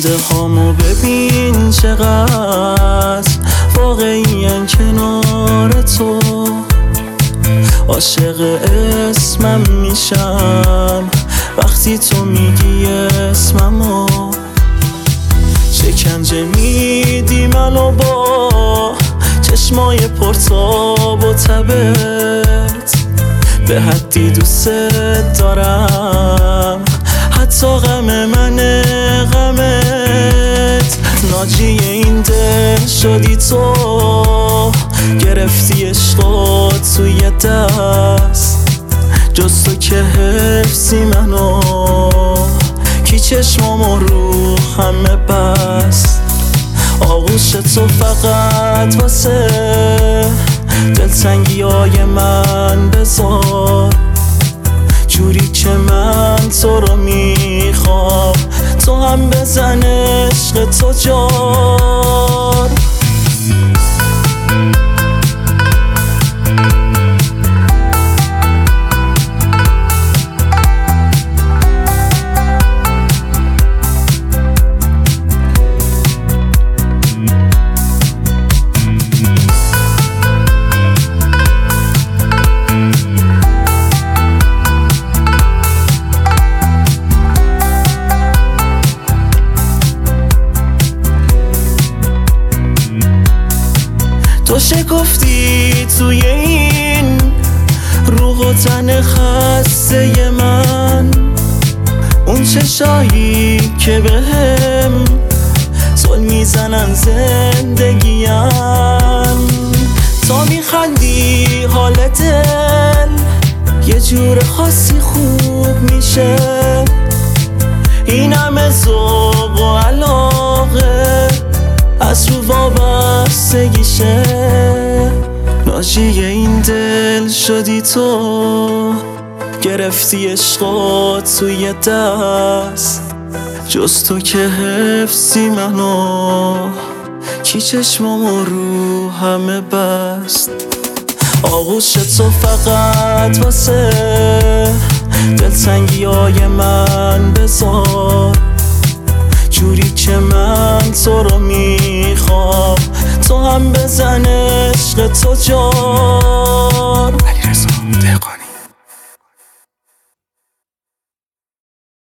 خنده هامو ببین چقدر واقعی‌اً کنار تو. عاشق اسمم میشم وقتی تو میگی اسممو. شکنجه میدی منو با چشمای پرتاب و تبت، به حدی دوست دارم حتی غم من غمت. ناجی این دل شدی تو، گرفتی عشقات توی دست. جز تو که حفظی منو، کی چشمامو رو همه بست. آغوش تو فقط واسه دلتنگی های من بذار، جوری که من تو رو میخوام تو هم بزن عشق تو جار. تو شکفتی توی این روح و تن خسته من، اون چشایی که بهم ظلم میزنن زندگیم. تا میخندی حال دل یه جور خاصی خوب میشه. این همه ذوق و علاقه از رو وابستگیشه. ناجی این دل شدی تو، گرفتی عشقات توی دست. جز تو که حفظی منو، کی چشمامو رو همه بست. آغوش تو فقط واسه دلتنگی های من بذار، جوری که من تو رو میخوام تو هم بزن عشق تو جار.